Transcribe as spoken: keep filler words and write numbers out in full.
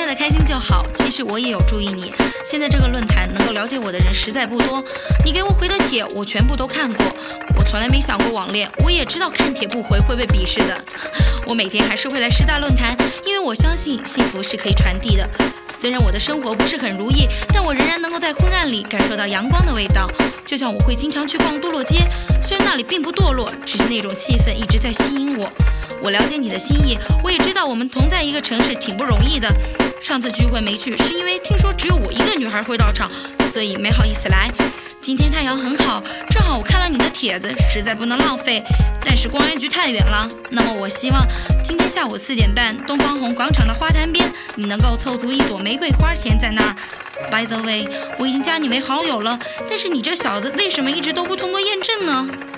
得开心就好。其实我也有注意你，现在这个论坛能够了解我的人实在不多，你给我回的帖我全部都看过。我从来没想过网恋，我也知道看帖不回会被鄙视的。我每天还是会来师大论坛，因为我相信幸福是可以传递的。虽然我的生活不是很如意，但我仍然能够在昏暗里感受到阳光的味道。就像我会经常去逛堕落街，虽然那里并不堕落，只是那种气氛一直在吸引我。我了解你的心意，我也知道我们同在一个城市挺不容易的。上次聚会没去，是因为听说只有我一个女孩会到场，所以没好意思来。今天太阳很好，正好我看了你的帖子，实在不能浪费。但是逛园局太远了，那么我希望今天下午四点半，东方红广场的花坛边，你能够凑足一朵玫瑰花钱在那儿。By the way， 我已经加你为好友了，但是你这小子为什么一直都不通过验证呢？